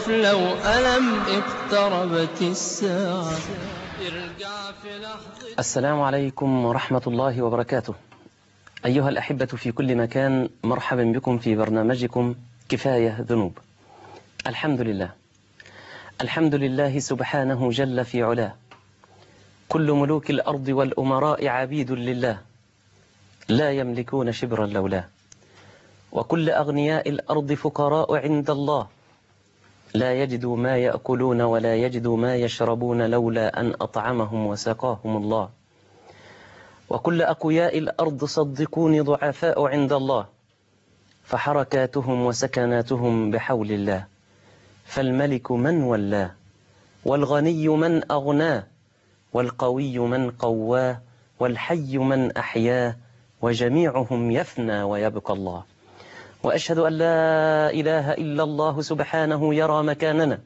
لو ألم اقتربت الساعة. السلام عليكم ورحمة الله وبركاته. أيها الأحبة في كل مكان، مرحبا بكم في برنامجكم كفاية ذنوب. الحمد لله، الحمد لله سبحانه جل في علاه. كل ملوك الأرض والأمراء عبيد لله، لا يملكون شبرا لولاه. وكل أغنياء الأرض فقراء عند الله، لا يجدوا ما يأكلون ولا يجدوا ما يشربون لولا أن أطعمهم وسقاهم الله. وكل أقوياء الأرض صدقوني ضعفاء عند الله، فحركاتهم وسكناتهم بحول الله. فالملك من ولاه، والغني من أغناه، والقوي من قواه، والحي من أحياه، وجميعهم يفنى ويبقى الله. وأشهد أن لا إله إلا الله سبحانه يرى مكاننا،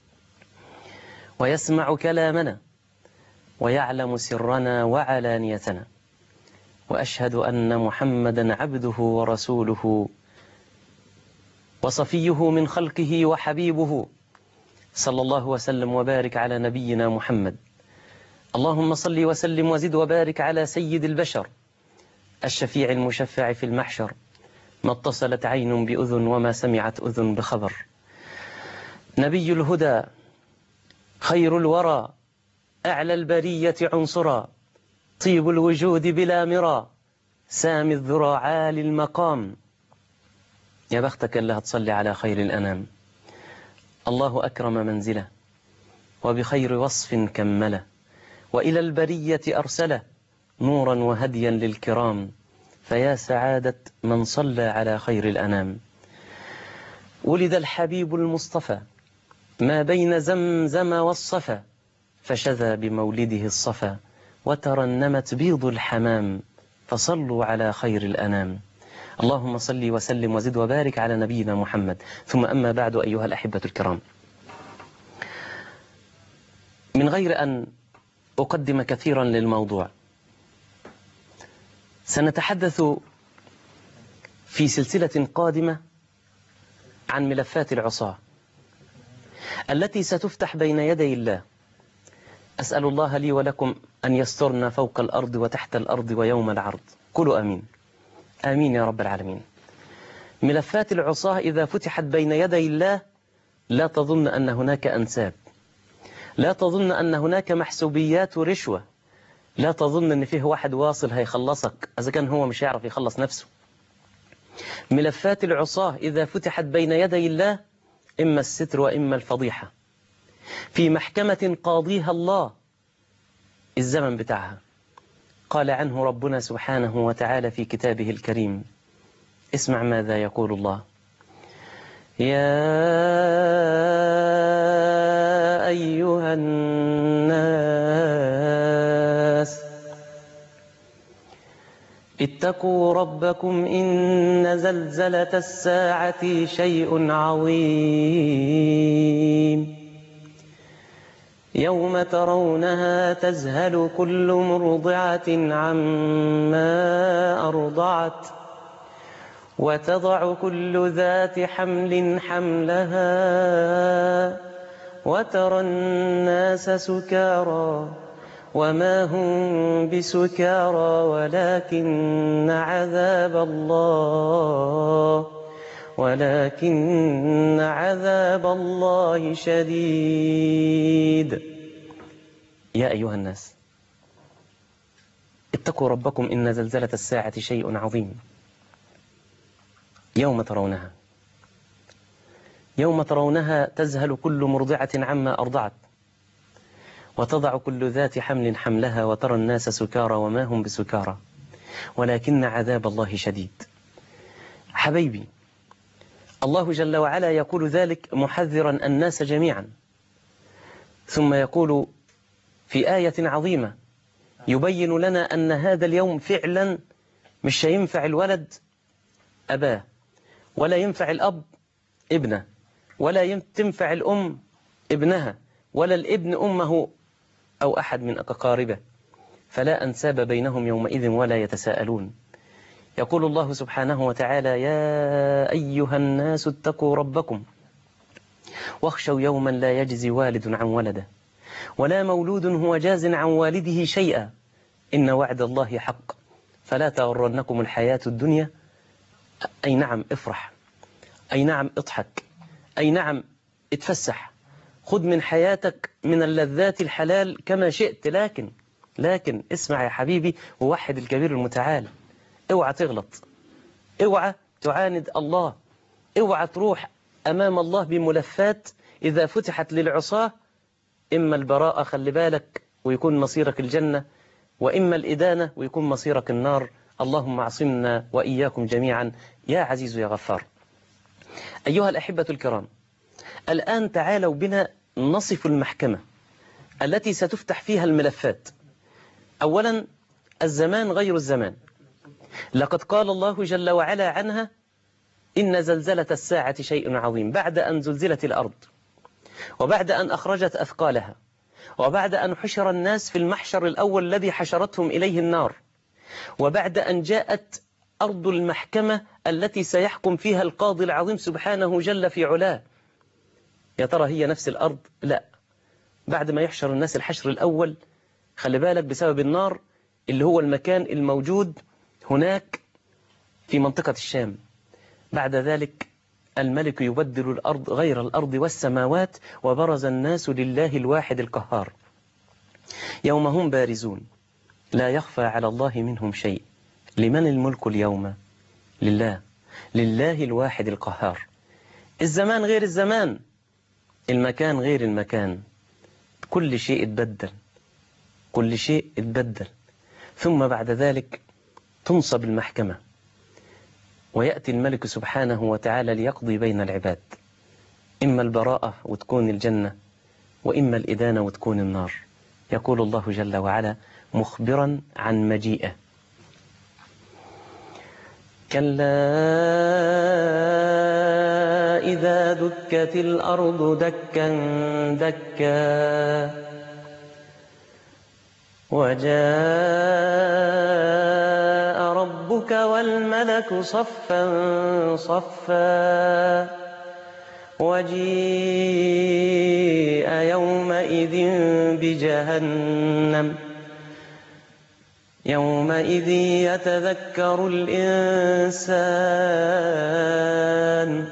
ويسمع كلامنا، ويعلم سرنا وعلانيتنا. وأشهد أن محمدا عبده ورسوله وصفيه من خلقه وحبيبه، صلى الله وسلم وبارك على نبينا محمد. اللهم صل وسلم وزد وبارك على سيد البشر، الشفيع المشفع في المحشر، ما اتصلت عين بأذن وما سمعت أذن بخبر. نبي الهدى، خير الورى، أعلى البرية عنصرا، طيب الوجود بلا مرى، سامي الذرى عالي المقام. يا بختك اللي هتصلي على خير الأنام. الله أكرم منزله، وبخير وصف كمله، وإلى البرية أرسله نورا وهديا للكرام. فيا سعادة من صلى على خير الأنام. ولد الحبيب المصطفى ما بين زمزم والصفا، فشذا بمولده الصفا، وترنمت بيض الحمام. فصلوا على خير الأنام. اللهم صل وسلم وزد وبارك على نبينا محمد. ثم أما بعد، أيها الأحبة الكرام، من غير أن أقدم كثيرا للموضوع، سنتحدث في سلسلة قادمة عن ملفات العصاة التي ستفتح بين يدي الله. أسأل الله لي ولكم أن يسترنا فوق الأرض وتحت الأرض ويوم العرض. قولوا آمين. آمين يا رب العالمين. ملفات العصاة إذا فتحت بين يدي الله، لا تظن أن هناك أنساب، لا تظن أن هناك محسوبيات ورشوة، لا تظن أن فيه واحد واصل هيخلصك إذا كان هو مش يعرف يخلص نفسه. ملفات العصاة إذا فتحت بين يدي الله، إما الستر وإما الفضيحة، في محكمة قاضيها الله الزمن بتاعها. قال عنه ربنا سبحانه وتعالى في كتابه الكريم، اسمع ماذا يقول الله: يا أيها الناس اتقوا ربكم إن زلزلة الساعة شيء عظيم، يوم ترونها تذهل كل مرضعة عما أرضعت، وتضع كل ذات حمل حملها، وترى الناس سكارى وما هم بسكارى ولكن عذاب الله شديد. يا أيها الناس اتقوا ربكم إن زلزلة الساعة شيء عظيم، يوم ترونها تذهل كل مرضعة عما أرضعت، وتضع كل ذات حمل حملها، وترى الناس سكارى وما هم بسكارى ولكن عذاب الله شديد. حبيبي، الله جل وعلا يقول ذلك محذرا الناس جميعا، ثم يقول في آية عظيمة يبين لنا أن هذا اليوم فعلا مش ينفع الولد أباه، ولا ينفع الأب ابنه، ولا تنفع الأم ابنها، ولا الابن أمه أو أحد من أقاربه، فلا أنساب بينهم يومئذ ولا يتساءلون. يقول الله سبحانه وتعالى: يا أيها الناس اتقوا ربكم واخشوا يوما لا يجزي والد عن ولده ولا مولود هو جاز عن والده شيئا إن وعد الله حق فلا تغرنكم الحياة الدنيا. أي نعم افرح، أي نعم اضحك، أي نعم اتفسح، خذ من حياتك من اللذات الحلال كما شئت، لكن اسمع يا حبيبي ووحد الكبير المتعال. اوعى تغلط، اوعى تعاند الله، اوعى تروح أمام الله بملفات إذا فتحت للعصاة إما البراءة خلي بالك ويكون مصيرك الجنة، وإما الإدانة ويكون مصيرك النار. اللهم اعصمنا وإياكم جميعا يا عزيز يا غفار. أيها الأحبة الكرام، الآن تعالوا بنا نصف المحكمة التي ستفتح فيها الملفات. أولا الزمان غير الزمان، لقد قال الله جل وعلا عنها إن زلزلة الساعة شيء عظيم، بعد أن زلزلت الأرض وبعد أن أخرجت أثقالها وبعد أن حشر الناس في المحشر الأول الذي حشرتهم إليه النار، وبعد أن جاءت أرض المحكمة التي سيحكم فيها القاضي العظيم سبحانه جل في علاه. يا ترى هي نفس الأرض؟ لا، بعد ما يحشر الناس الحشر الأول خلي بالك بسبب النار اللي هو المكان الموجود هناك في منطقة الشام. بعد ذلك الملك يبدل الأرض غير الأرض والسماوات وبرز الناس لله الواحد القهار. يوم هم بارزون لا يخفى على الله منهم شيء. لمن الملك اليوم؟ لله الواحد القهار. الزمان غير الزمان، المكان غير المكان، كل شيء اتبدل. ثم بعد ذلك تنصب المحكمة ويأتي الملك سبحانه وتعالى ليقضي بين العباد، إما البراءة وتكون الجنة وإما الإدانة وتكون النار. يقول الله جل وعلا مخبرا عن مجيئه: كلا إذا دكت الأرض دكا دكا وجاء ربك والملك صفا صفا وجيء يومئذ بجهنم يومئذ يتذكر الإنسان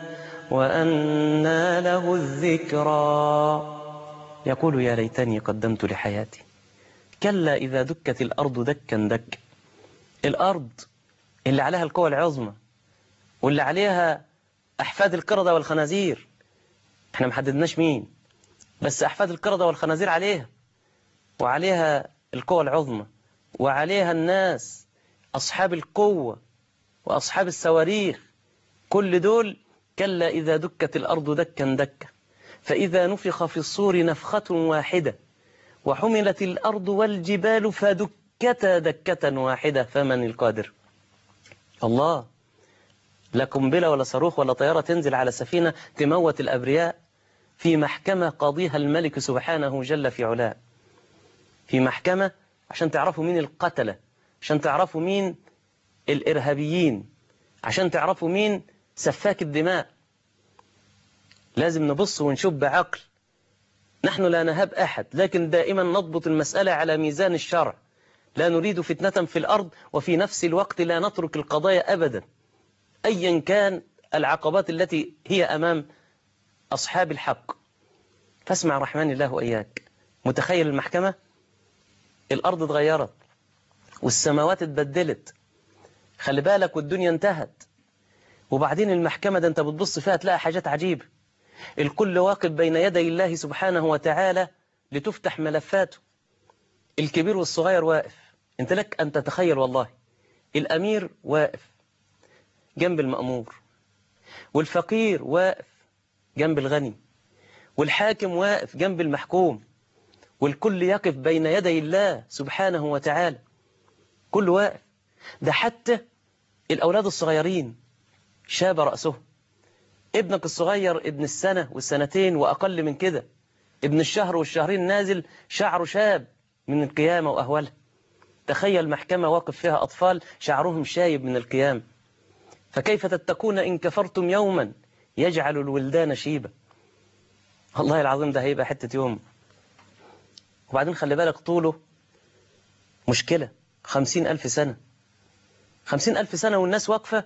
وأنى له الذكرى يقول يا ليتني قدمت لحياتي. كلا إذا دكت الأرض دكا دك، الأرض اللي عليها القوى العظمى واللي عليها أحفاد القردة والخنازير، احنا محددناش مين، بس أحفاد القردة والخنازير عليها، وعليها القوى العظمى، وعليها الناس أصحاب القوة وأصحاب الصواريخ، كل دول. كلا إذا دكت الأرض دكا دكا فإذا نفخ في الصور نفخة واحدة وحملت الأرض والجبال فدكتا دكة واحدة فمن القادر؟ الله، لا قنبلة ولا صاروخ ولا طيارة تنزل على سفينة تموت الأبرياء، في محكمة قاضيها الملك سبحانه جل في علاه، في محكمة عشان تعرفوا مين القتلة، عشان تعرفوا مين الإرهابيين، عشان تعرفوا مين سفاك الدماء. لازم نبص ونشوف بعقل. نحن لا نهاب أحد، لكن دائما نضبط المسألة على ميزان الشرع. لا نريد فتنة في الأرض وفي نفس الوقت لا نترك القضايا أبدا أيا كان العقبات التي هي أمام أصحاب الحق. فاسمع رحمن الله وإياك. متخيل المحكمة؟ الأرض اتغيرت والسماوات اتبدلت، خلي بالك، والدنيا انتهت. وبعدين المحكمة ده انت بتبص فيها تلاقي حاجات عجيبة. الكل واقف بين يدي الله سبحانه وتعالى لتفتح ملفاته. الكبير والصغير واقف. انت لك أن تتخيل والله، الأمير واقف جنب المأمور، والفقير واقف جنب الغني، والحاكم واقف جنب المحكوم، والكل يقف بين يدي الله سبحانه وتعالى، كل واقف. ده حتى الأولاد الصغيرين شاب رأسه. ابنك الصغير ابن السنة والسنتين وأقل من كده، ابن الشهر والشهرين نازل شعره شاب من القيامة وأهوالها. تخيل محكمة واقف فيها أطفال شعرهم شايب من القيامة. فكيف تتقون إن كفرتم يوما يجعل الولدان شيبا؟ والله العظيم ده هيبقى حتة يوم. وبعدين خلي بالك طوله مشكلة، 50,000 سنة. 50,000 سنة والناس واقفة.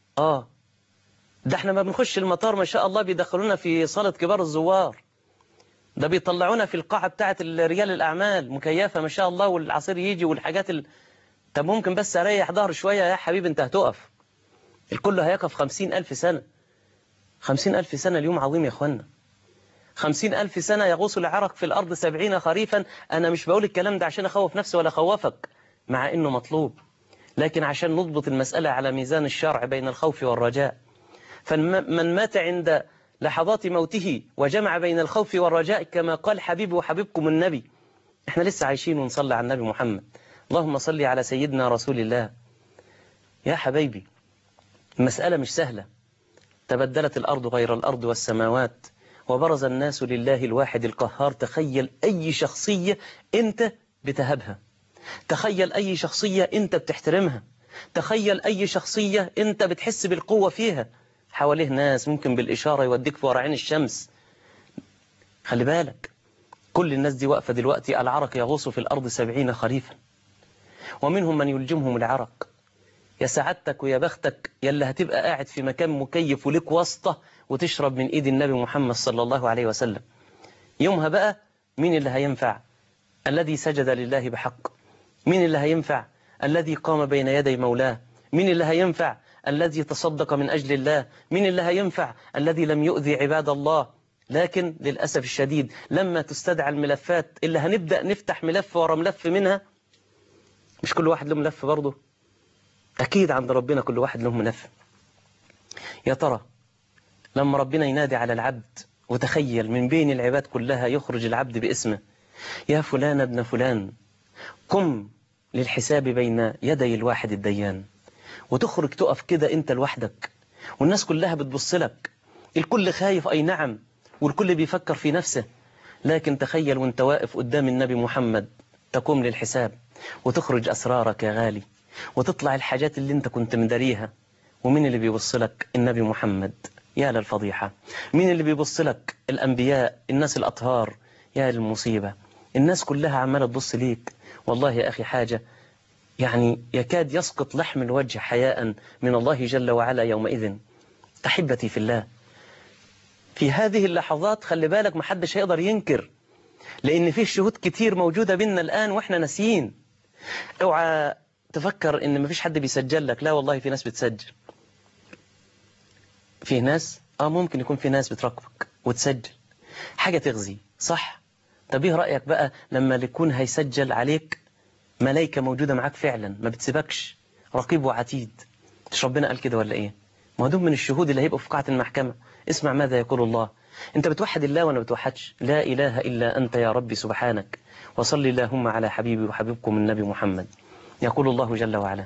ده احنا ما بنخش المطار ما شاء الله بيدخلونا في صالة كبار الزوار، ده بيطلعونا في القاعة بتاعة رجال الأعمال مكيفة ما شاء الله، والعصير يجي والحاجات طب ممكن بس أريح ظهر شوية يا حبيبي، انت هتقف، الكل هيقف 50,000 سنة. 50,000 سنة اليوم عظيم يا أخوانا. 50,000 سنة يغوص العرق في الأرض 70 خريفا. أنا مش بقول الكلام ده عشان أخوف نفسي ولا أخوفك، مع إنه مطلوب، لكن عشان نضبط المسألة على ميزان الشرع بين الخوف والرجاء. فمن مات عند لحظات موته وجمع بين الخوف والرجاء كما قال حبيبي وحبيبكم النبي. احنا لسه عايشين ونصلي على النبي محمد، اللهم صل على سيدنا رسول الله. يا حبيبي المسألة مش سهلة. تبدلت الأرض غير الأرض والسماوات، وبرز الناس لله الواحد القهار. تخيل أي شخصية أنت بتهبها، تخيل أي شخصية أنت بتحترمها، تخيل أي شخصية أنت بتحس بالقوة فيها، حواليه ناس ممكن بالإشارة يوديك في ورعين الشمس. خلي بالك كل الناس دي واقفة دلوقتي العرق يغوص في الأرض 70 خريفا، ومنهم من يلجمهم العرق. يا سعادتك ويا بختك يلا هتبقى قاعد في مكان مكيف ولك واسطة وتشرب من إيد النبي محمد صلى الله عليه وسلم. يومها بقى مين اللي هينفع؟ الذي سجد لله بحق. مين اللي هينفع؟ الذي قام بين يدي مولاه. مين اللي هينفع؟ الذي تصدق من أجل الله. مين اللي هينفع؟ الذي لم يؤذي عباد الله. لكن للأسف الشديد لما تستدعى الملفات اللي هنبدأ نفتح ملف ورا ملف منها، مش كل واحد له ملف برضه، أكيد عند ربنا كل واحد له ملف. يا ترى لما ربنا ينادي على العبد، وتخيل من بين العباد كلها يخرج العبد باسمه، يا فلان ابن فلان قم للحساب بين يدي الواحد الديان، وتخرج تقف كده انت لوحدك والناس كلها بتبص لك، الكل خايف أي نعم، والكل بيفكر في نفسه، لكن تخيل وانت واقف قدام النبي محمد تقوم للحساب، وتخرج أسرارك يا غالي، وتطلع الحاجات اللي انت كنت مداريها. ومين اللي بيبص لك؟ النبي محمد. يا للفضيحة. مين اللي بيبص لك؟ الأنبياء، الناس الأطهار. يا للمصيبة، الناس كلها عمالة تبص ليك. والله يا أخي حاجة يعني يكاد يسقط لحم الوجه حياء من الله جل وعلا يومئذ. أحبتي في الله، في هذه اللحظات خلي بالك محدش هيقدر ينكر، لأن فيه شهود كتير موجودة بينا الآن وإحنا ناسيين. اوعى تفكر إن مفيش حد بيسجل لك، لا والله في ناس بتسجل. في ناس ممكن يكون في ناس بتراقبك وتسجل حاجة تغزي، صح؟ طب ايه رأيك بقى لما يكون هيسجل عليك ملايكة موجودة معاك فعلا ما بتسيبكش، رقيب وعتيد؟ مش ربنا قال كده ولا ايه؟ ما دول من الشهود اللي هيبقوا في قاعة المحكمة. اسمع ماذا يقول الله. انت بتوحد الله وانا بتوحدش. لا إله إلا أنت يا ربي سبحانك، وصلي اللهم على حبيبي وحبيبكم النبي محمد. يقول الله جل وعلا: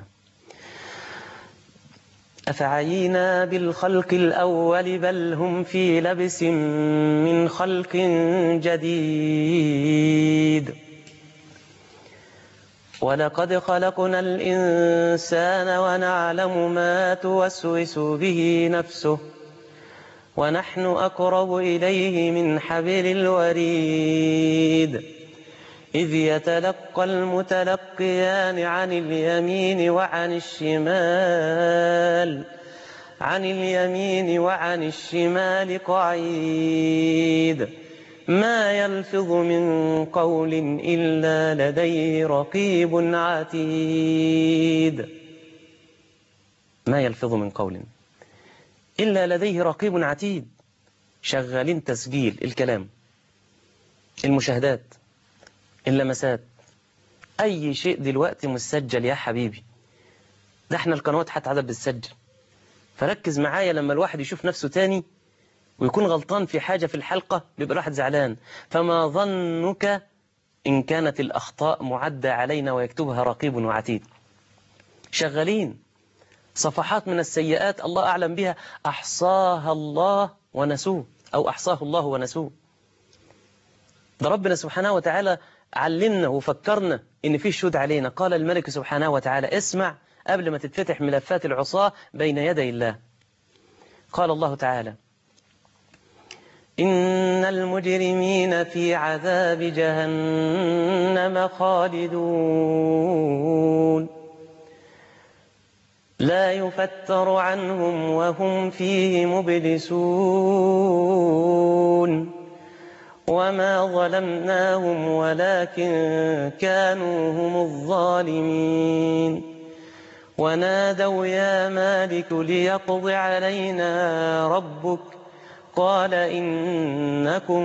أفعينا بالخلق الأول بل هم في لبس من خلق جديد ولقد خلقنا الإنسان ونعلم ما توسوس به نفسه ونحن أقرب إليه من حبل الوريد إذ يتلقى المتلقيان عن اليمين وعن الشمال قعيد ما يلفظ من قول إلا لديه رقيب عتيد. ما يلفظ من قول إلا لديه رقيب عتيد. شغالين تسجيل الكلام، المشاهدات، اللمسات، أي شيء دلوقتي مسجل يا حبيبي. ده احنا القنوات حتى عدد بتسجل. فركز معايا، لما الواحد يشوف نفسه تاني ويكون غلطان في حاجة في الحلقة بيبقى الواحد زعلان. فما ظنك إن كانت الأخطاء معدة علينا ويكتبها رقيب وعتيد؟ شغالين صفحات من السيئات الله أعلم بها، أحصاها الله ونسوه، أو أحصاه الله ونسوه. ده ربنا سبحانه وتعالى علمنا وفكرنا إن في شهود علينا. قال الملك سبحانه وتعالى: اسمع قبل ما تتفتح ملفات العصاة بين يدي الله. قال الله تعالى: إن المجرمين في عذاب جهنم خالدون لا يفتر عنهم وهم فيه مبلسون وما ظلمناهم ولكن كانوا هم الظالمين ونادوا يا مالك ليقض علينا ربك قال إنكم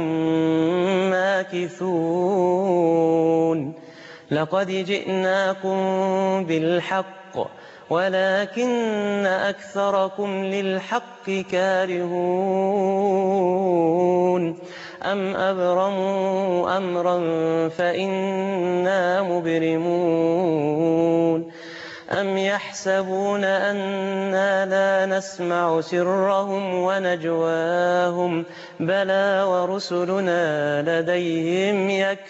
ماكثون لقد جئناكم بالحق ولكن أكثركم للحق كارهون أم أبرموا أمرا فإنا مبرمون أم يحسبون أنا لا نسمع سرهم ونجواهم بلى ورسلنا لديهم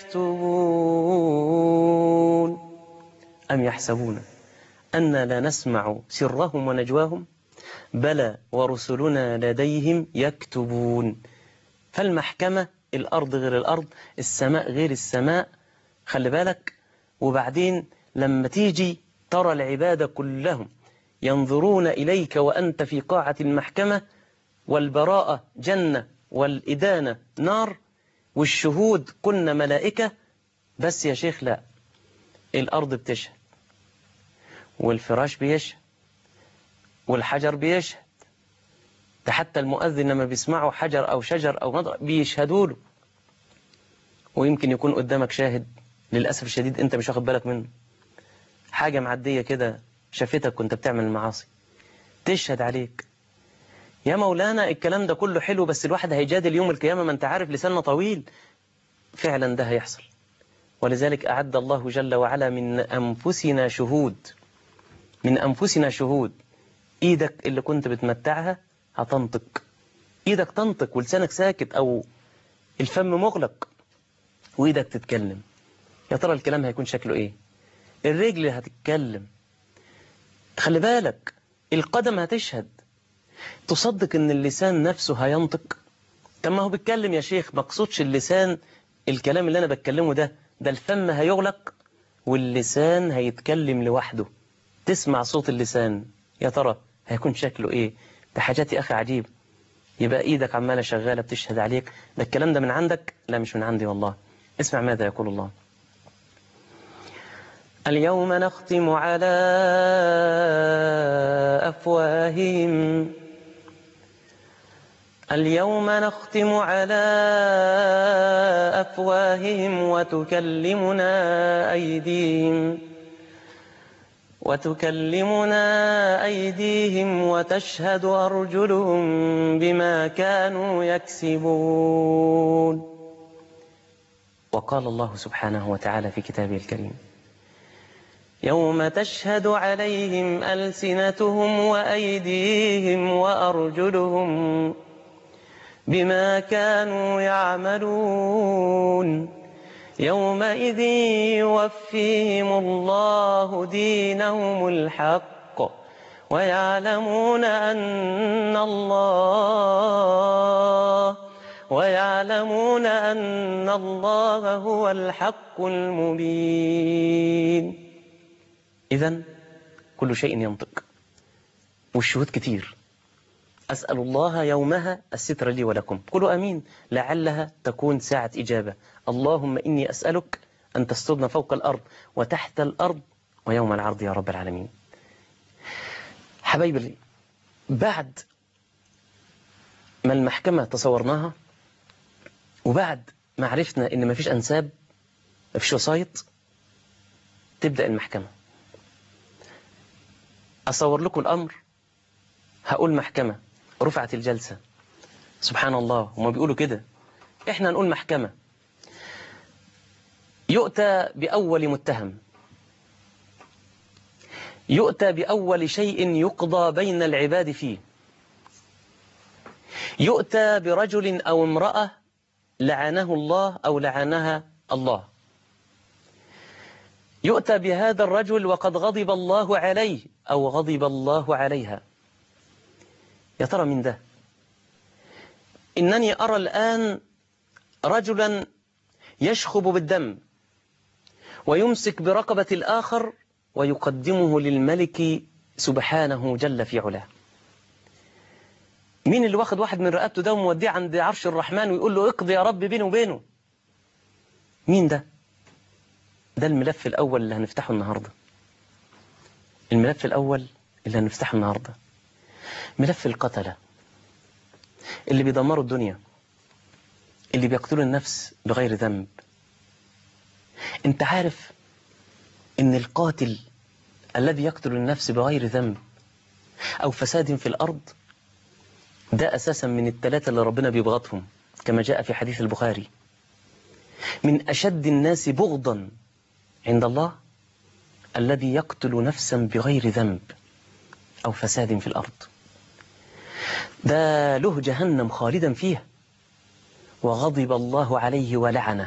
يكتبون أم يحسبون أنا لا نسمع سرهم ونجواهم بلى ورسلنا لديهم يكتبون. فالمحكمة الأرض غير الأرض، السماء غير السماء، خلي بالك. وبعدين لما تيجي ترى العباد كلهم ينظرون إليك وأنت في قاعة المحكمة، والبراءة جنة والإدانة نار والشهود كن ملائكة، بس يا شيخ لا، الأرض بتشهد والفراش بيشهد والحجر بيشهد، ده حتى المؤذن لما بيسمعوا حجر أو شجر أو مضرب بيشهدوا له، ويمكن يكون قدامك شاهد للأسف الشديد أنت مش واخد بالك منه، حاجة معدية كده شافتك وانت بتعمل المعاصي تشهد عليك. يا مولانا الكلام ده كله حلو، بس الواحد هيجادل يوم القيامة، ما انت عارف لساننا طويل. فعلا ده هيحصل، ولذلك أعد الله جل وعلا من أنفسنا شهود، من أنفسنا شهود. إيدك اللي كنت بتمتعها هتنطق، إيدك تنطق ولسانك ساكت أو الفم مغلق وإيدك تتكلم. يا ترى الكلام هيكون شكله إيه؟ الرجل هتتكلم، خلي بالك القدم هتشهد. تصدق ان اللسان نفسه هينطق؟ طب ما هو بيتكلم يا شيخ، مقصودش اللسان الكلام اللي انا بتكلمه ده الفم هيغلق واللسان هيتكلم لوحده، تسمع صوت اللسان. يا ترى هيكون شكله ايه؟ ده حاجات يا اخي عجيب. يبقى ايدك عمالة شغالة بتشهد عليك، ده الكلام ده من عندك؟ لا مش من عندي والله. اسمع ماذا يقول الله: اليوم نختم على أفواههم، اليوم نختم على أفواههم وتكلمنا أيديهم وتشهد أرجلهم بما كانوا يكسبون. وقال الله سبحانه وتعالى في كتابه الكريم: يوم تشهد عليهم ألسنتهم وأيديهم وأرجلهم بما كانوا يعملون يومئذ يوفيهم الله دينهم الحق ويعلمون أن الله هو الحق المبين. إذن كل شيء ينطق والشهود كتير. أسأل الله يومها الستر لي ولكم، قولوا أمين، لعلها تكون ساعة إجابة. اللهم إني أسألك أن تسترنا فوق الأرض وتحت الأرض ويوم العرض يا رب العالمين. حبايبي، بعد ما المحكمة تصورناها وبعد ما عرفنا إن مفيش أنساب مفيش وسايط، تبدأ المحكمة. أصور لكم الأمر، هقول محكمة، رفعت الجلسة. سبحان الله، هما بيقولوا كده، إحنا نقول محكمة. يؤتى بأول متهم، يؤتى بأول شيء يقضى بين العباد فيه، يؤتى برجل أو امرأة لعنه الله أو لعنها الله، يؤتى بهذا الرجل وقد غضب الله عليه أو غضب الله عليها. يا ترى من ده؟ إنني أرى الآن رجلا يشخب بالدم ويمسك برقبة الآخر ويقدمه للملك سبحانه جل في علاه. مين اللي واخد واحد من رقبته ده وموديه عند عرش الرحمن ويقول له اقضي يا رب بينه وبينه؟ مين ده؟ ده الملف الأول اللي هنفتحه النهاردة. الملف الأول اللي هنفتحه النهاردة ملف القتلة اللي بيدمروا الدنيا، اللي بيقتلوا النفس بغير ذنب. انت عارف ان القاتل الذي يقتل النفس بغير ذنب أو فساد في الأرض ده أساسا من الثلاثة اللي ربنا بيبغضهم، كما جاء في حديث البخاري. من أشد الناس بغضا عند الله الذي يقتل نفسا بغير ذنب أو فساد في الأرض. ده له جهنم خالدا فيها وغضب الله عليه ولعنه.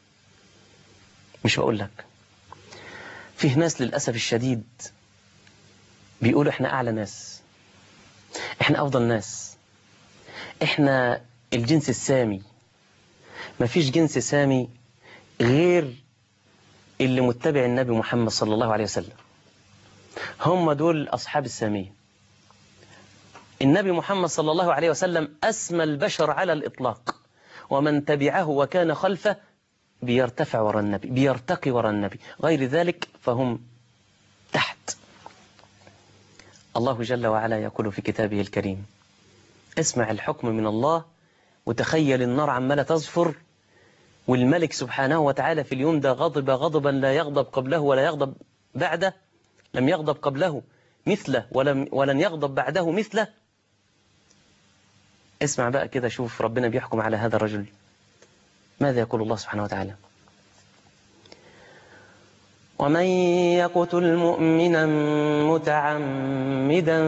مش بقول لك فيه ناس للأسف الشديد بيقولوا احنا أعلى ناس، احنا أفضل ناس، احنا الجنس السامي. مفيش جنس سامي غير اللي متبع النبي محمد صلى الله عليه وسلم، هم دول أصحاب السامية. النبي محمد صلى الله عليه وسلم أسمى البشر على الإطلاق، ومن تبعه وكان خلفه بيرتفع وراء النبي، بيرتقي وراء النبي، غير ذلك فهم تحت. الله جل وعلا يقول في كتابه الكريم: اسمع الحكم من الله وتخيل النار عمالة تصفر، والملك سبحانه وتعالى في اليوم ده غضب غضبا لا يغضب قبله ولا يغضب بعده، لم يغضب قبله مثله ولن يغضب بعده مثله. اسمع بقى كده، شوف ربنا بيحكم على هذا الرجل ماذا يقول الله سبحانه وتعالى: ومن يقتل مؤمنا متعمدا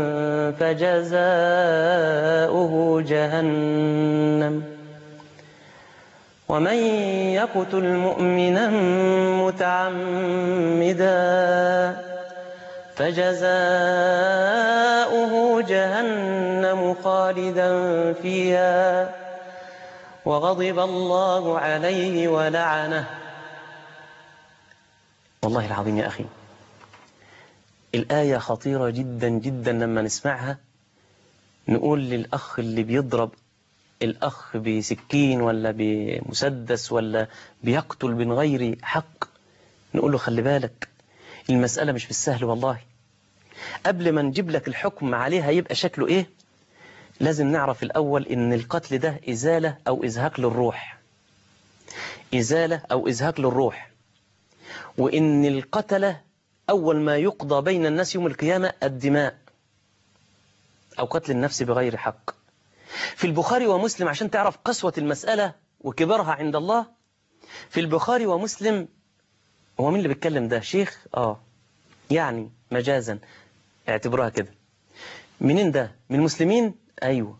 فجزاؤه جهنم ومن يقتل مؤمنا متعمدا فجزاؤه جهنم خالدا فيها وغضب الله عليه ولعنه. والله العظيم يا أخي الآية خطيرة جدا جدا. لما نسمعها نقول للأخ اللي بيضرب الأخ بسكين ولا بمسدس ولا بيقتل من غير حق، نقول له خلي بالك المسألة مش بالسهل والله. قبل ما نجيب لك الحكم عليها يبقى شكله إيه، لازم نعرف الأول إن القتل ده إزالة أو إزهاق للروح، إزالة أو إزهاق للروح، وإن القتلة أول ما يقضى بين الناس يوم القيامة الدماء أو قتل النفس بغير حق. في البخاري ومسلم عشان تعرف قسوة المسألة وكبرها عند الله، في البخاري ومسلم، هو مين اللي بيتكلم ده؟ شيخ؟ يعني مجازا اعتبروها كده. منين ده؟ من المسلمين؟ أيوه.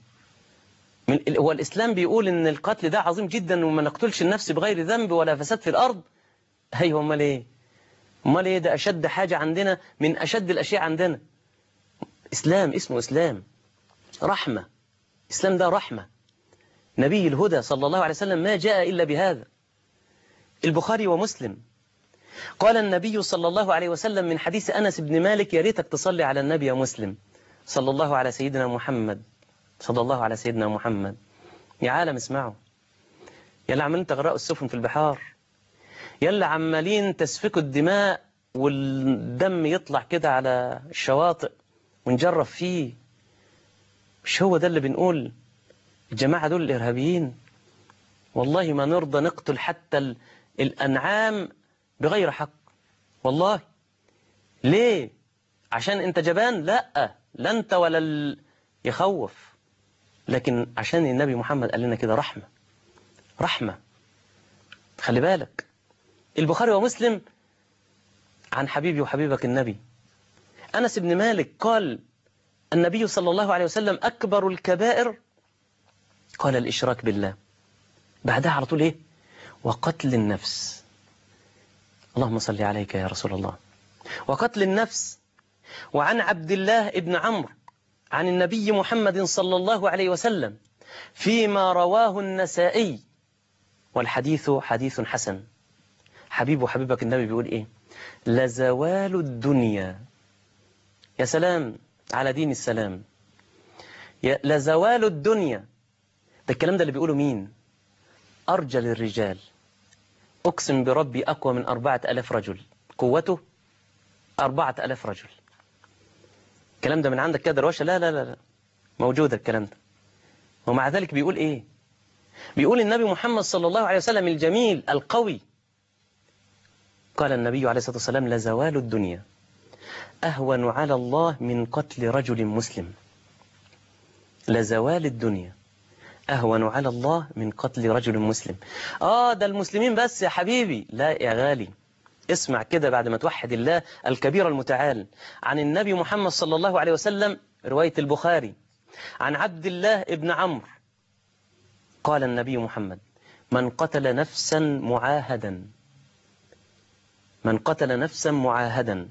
هو الإسلام بيقول إن القتل ده عظيم جدا وما نقتلش النفس بغير ذنب ولا فساد في الأرض. أيوه. أمال إيه؟ أمال إيه؟ ده أشد حاجة عندنا، من أشد الأشياء عندنا. إسلام اسمه إسلام رحمة. إسلام ده رحمة. نبي الهدى صلى الله عليه وسلم ما جاء إلا بهذا. البخاري ومسلم قال النبي صلى الله عليه وسلم من حديث أنس بن مالك: يا ريتك تصلي على النبي يا مسلم، صلى الله على سيدنا محمد، صلى الله على سيدنا محمد. يا عالم اسمعوا، يلا عمالين تغرقوا السفن في البحار، يلا عمالين تسفكوا الدماء والدم يطلع كده على الشواطئ ونجرف فيه. مش هو ده اللي بنقول الجماعة دول الإرهابيين؟ والله ما نرضى نقتل حتى الأنعام بغير حق. والله. ليه؟ عشان انت جبان؟ لا انت ولا يخوف، لكن عشان النبي محمد قال لنا كده رحمة. رحمة. خلي بالك. البخاري ومسلم عن حبيبي وحبيبك النبي أنس بن مالك قال النبي صلى الله عليه وسلم: أكبر الكبائر، قال الإشراك بالله، بعدها على طول إيه؟ وقتل النفس. اللهم صل عليك يا رسول الله. وقتل النفس. وعن عبد الله بن عمرو عن النبي محمد صلى الله عليه وسلم فيما رواه النسائي، والحديث حديث حسن. حبيب وحبيبك النبي بيقول إيه؟ لزوال الدنيا، يا سلام على دين السلام، لزوال الدنيا. ده الكلام ده اللي بيقوله مين؟ أرجل الرجال، أقسم بربي أقوى من 4000 رجل، قوته 4000 رجل. الكلام ده من عندك كده دروشة؟ لا لا لا لا، موجود الكلام ده. ومع ذلك بيقول إيه؟ بيقول النبي محمد صلى الله عليه وسلم الجميل القوي، قال النبي عليه الصلاة والسلام لزوال الدنيا أهون على الله من قتل رجل مسلم. لزوال الدنيا أهون على الله من قتل رجل مسلم. ده المسلمين بس يا حبيبي، لا يا غالي، اسمع كده بعد ما توحد الله الكبير المتعال. عن النبي محمد صلى الله عليه وسلم، رواية البخاري، عن عبد الله ابن عمرو قال النبي محمد من قتل نفسا معاهدا، من قتل نفسا معاهدا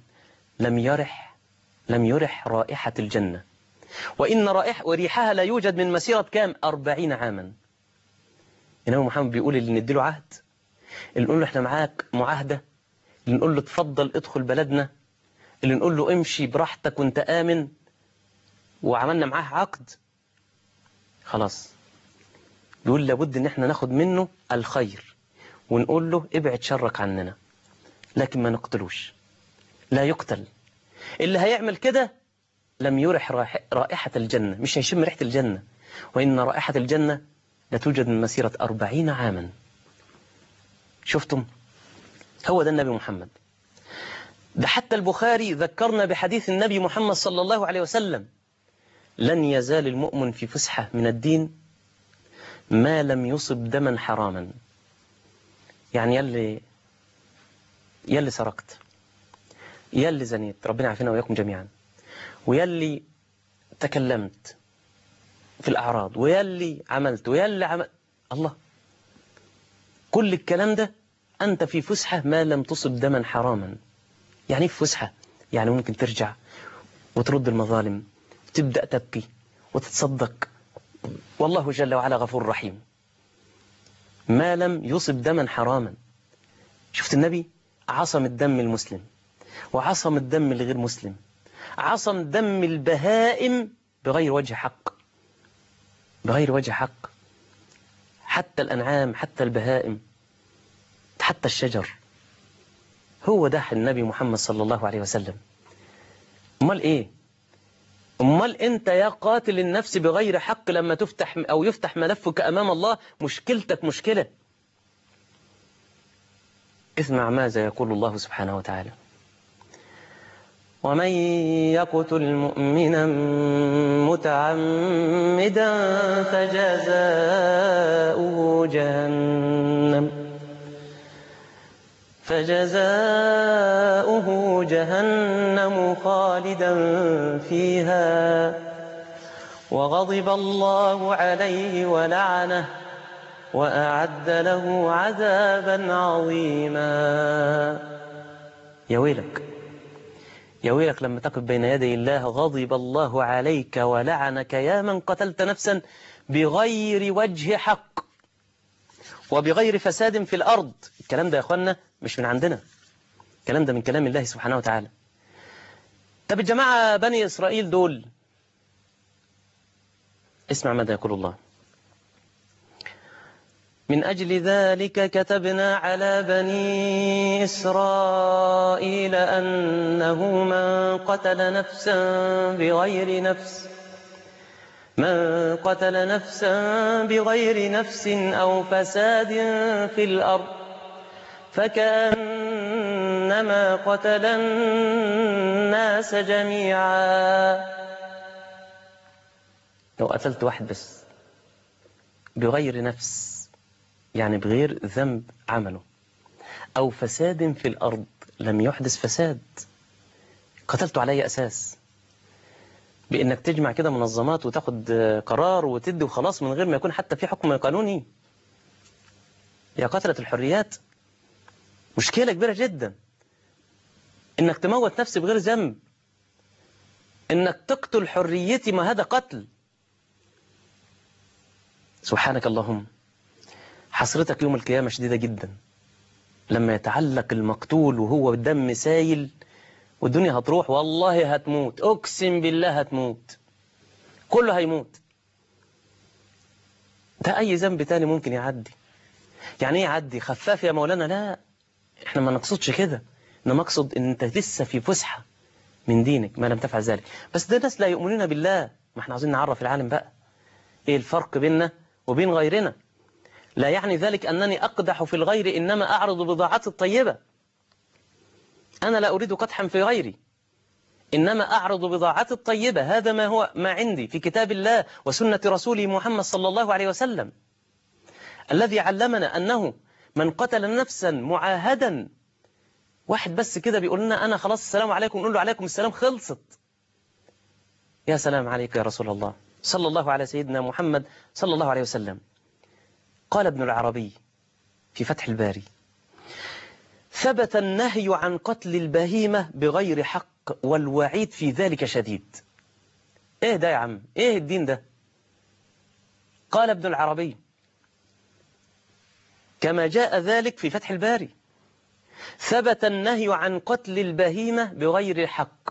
لم يرح رائحة الجنة، وإن وريحها لا يوجد من مسيرة كام؟ 40 عاما. النبي محمد بيقول اللي نديله عهد، اللي نقول له احنا معاك معاهدة، اللي نقول له اتفضل ادخل بلدنا، اللي نقول له امشي براحتك وانت آمن، وعملنا معاه عقد، خلاص بيقول لابد ان احنا ناخد منه الخير ونقول له ابعد شرك عننا، لكن ما نقتلوش، لا يقتل. اللي هيعمل كده لم يرح رائحة الجنة، مش هيشم ريحة الجنة، وإن رائحة الجنة لتوجد من مسيرة 40 عاما. شفتم؟ هو ده النبي محمد. ده حتى البخاري ذكرنا بحديث النبي محمد صلى الله عليه وسلم لن يزال المؤمن في فسحة من الدين ما لم يصب دما حراما. يعني يلي سرقت، يلي زنيت، ربنا يعافينا وإياكم جميعا، ويلي تكلمت في الأعراض، ويلي عملت الله، كل الكلام ده أنت في فسحة ما لم تصب دما حراما. يعني في فسحة، يعني ممكن ترجع وترد المظالم وتبدأ تبكي وتتصدق، والله جل وعلا غفور رحيم، ما لم يصب دما حراما. شفت النبي عصم الدم المسلم، وعصم الدم الغير مسلم، عصم دم البهائم بغير وجه حق، بغير وجه حق، حتى الأنعام، حتى البهائم، حتى الشجر. هو ده النبي محمد صلى الله عليه وسلم. امال ايه؟ امال انت يا قاتل النفس بغير حق لما تفتح او يفتح ملفك امام الله مشكلتك مشكلة. اسمع ماذا يقول الله سبحانه وتعالى: ومن يقتل مؤمنا متعمدا فجزاؤه جهنم خالدا فيها وغضب الله عليه ولعنه وأعد له عذابا عظيما. يا ويلك، يا ويلك لما تقف بين يدي الله غضب الله عليك ولعنك يا من قتلت نفسا بغير وجه حق وبغير فساد في الأرض. الكلام ده يا أخوانا مش من عندنا، الكلام ده من كلام الله سبحانه وتعالى. طب الجماعة بني إسرائيل دول، اسمع ماذا يقول الله: من أجل ذلك كتبنا على بني إسرائيل أنه من قتل نفسا بغير نفس أو فساد في الأرض فكأنما قتل الناس جميعا. لو قتلت واحد بس بغير نفس، يعني بغير ذنب عمله، أو فساد في الأرض، لم يحدث فساد، قتلته على أي أساس؟ بإنك تجمع كده منظمات وتاخد قرار وتدي وخلاص من غير ما يكون حتى في حكم قانوني؟ يا قتلة الحريات، مشكلة كبيرة جدا إنك تموت نفسي بغير ذنب، إنك تقتل حريتي، ما هذا قتل. سبحانك اللهم. حسرتك يوم القيامة شديدة جدا لما يتعلق المقتول وهو الدم سايل والدنيا هتروح. والله هتموت، أقسم بالله هتموت، كله هيموت. ده أي ذنب تاني ممكن يعدي. يعني ايه يعدي؟ خفاف يا مولانا؟ لا، احنا ما نقصدش كده، انما اقصد ان انت لسه في فسحة من دينك ما لم تفعل ذلك. بس ده ناس لا يؤمنون بالله. ما احنا عاوزين نعرف العالم بقى ايه الفرق بيننا وبين غيرنا. لا يعني ذلك أنني أقدح في الغير، إنما أعرض بضاعتي الطيبة. أنا لا أريد قدحا في غيري، إنما أعرض بضاعتي الطيبة. هذا ما هو ما عندي في كتاب الله وسنة رسوله محمد صلى الله عليه وسلم، الذي علمنا أنه من قتل نفسا معاهدا، واحد بس كده بيقول لنا أنا خلاص السلام عليكم، نقول له عليكم السلام، خلصت. يا سلام عليك يا رسول الله صلى الله على سيدنا محمد صلى الله عليه وسلم. قال ابن العربي في فتح الباري: ثبت النهي عن قتل البهيمة بغير حق والوعيد في ذلك شديد. ايه ده يا عم؟ ايه الدين ده؟ قال ابن العربي كما جاء ذلك في فتح الباري: ثبت النهي عن قتل البهيمة بغير حق،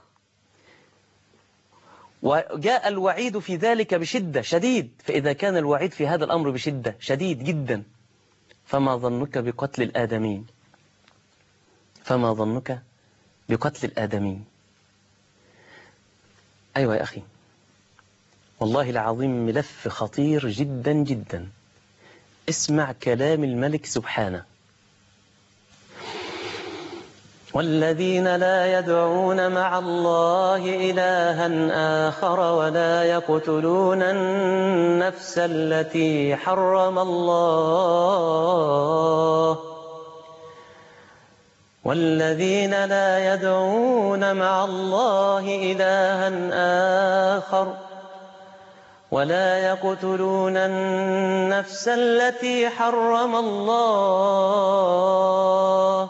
وجاء الوعيد في ذلك بشدة شديد. فإذا كان الوعيد في هذا الأمر بشدة شديد جدا، فما ظنك بقتل الآدمين؟ فما ظنك بقتل الآدمين؟ أيوة يا أخي، والله العظيم ملف خطير جدا جدا. اسمع كلام الملك سبحانه: والذين لا يدعون مع الله إلها آخر ولا يقتلون النفس التي حرم الله والذين لا يدعون مع الله إلها آخر ولا يقتلون النفس التي حرم الله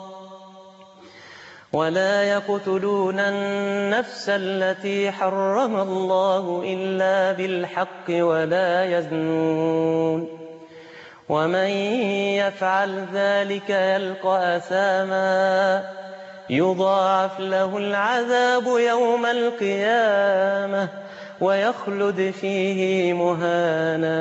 إلا بالحق ولا يزنون ومن يفعل ذلك يلقى أثاما يضاعف له العذاب يوم القيامة ويخلد فيه مهانا.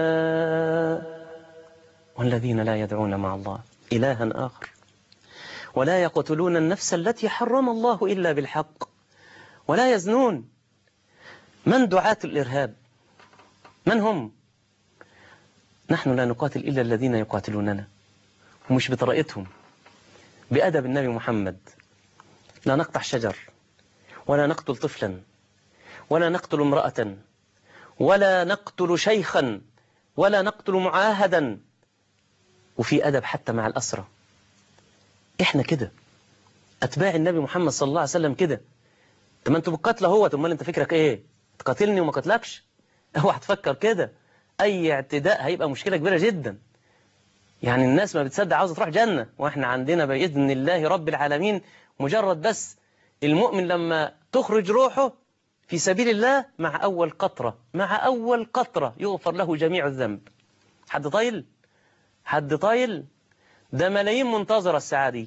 والذين لا يدعون مع الله إلها آخر ولا يقتلون النفس التي حرم الله إلا بالحق ولا يزنون. من دعاة الإرهاب؟ من هم؟ نحن لا نقاتل إلا الذين يقاتلوننا، ومش بطريقتهم، بأدب النبي محمد. لا نقطع شجر ولا نقتل طفلا ولا نقتل امرأة ولا نقتل شيخا ولا نقتل معاهدا، وفي أدب حتى مع الأسرة. إحنا كده أتباع النبي محمد صلى الله عليه وسلم كده. طب ما أنتوا بالقتل هو، طب ما أنت فكرك إيه؟ تقاتلني وما قتلكش؟ اوعى تفكر كده. أي اعتداء هيبقى مشكلة كبيرة جدا. يعني الناس ما بتصدق عاوزة تروح جنة، وإحنا عندنا بإذن الله رب العالمين مجرد بس المؤمن لما تخرج روحه في سبيل الله مع أول قطرة يغفر له جميع الذنب. حد طايل؟ حد طايل؟ ده ملايين منتظرة الساعة دي.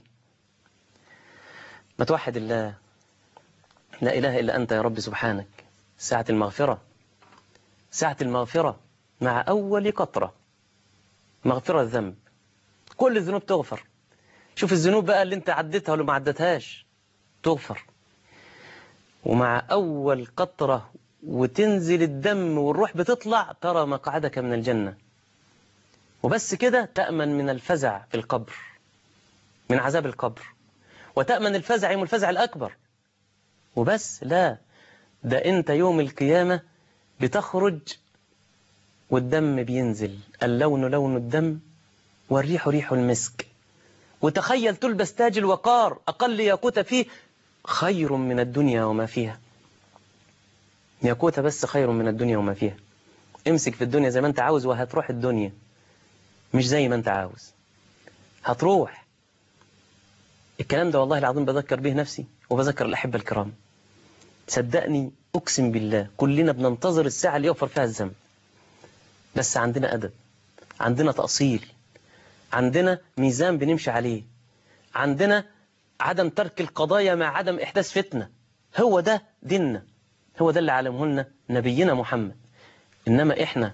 ما توحد الله، لا إله إلا أنت يا رب سبحانك. ساعة المغفرة، ساعة المغفرة مع أول قطرة، مغفرة الذنب، كل الذنوب تغفر. شوف الذنوب بقى اللي انت عدتها ولا ما عدتهاش تغفر، ومع أول قطرة وتنزل الدم والروح بتطلع ترى مقعدك من الجنة. وبس كده تأمن من الفزع في القبر، من عذاب القبر، وتأمن الفزع يوم الفزع الأكبر. وبس لا، ده انت يوم القيامة بتخرج والدم بينزل، اللون لون الدم والريح ريح المسك. وتخيل تلبس تاج الوقار أقل ياقوت فيه خير من الدنيا وما فيها. ياقوت بس خير من الدنيا وما فيها. امسك في الدنيا زي ما انت عاوز وهتروح الدنيا، مش زي ما انت عاوز، هتروح. الكلام ده والله العظيم بذكر به نفسي وبذكر الأحبة الكرام. صدقني أقسم بالله كلنا بننتظر الساعة اللي يغفر فيها الذنب، بس عندنا أدب عندنا تأصيل، عندنا ميزان بنمشي عليه، عندنا عدم ترك القضايا مع عدم إحداث فتنة. هو ده ديننا، هو ده اللي علمه لنا نبينا محمد. إنما إحنا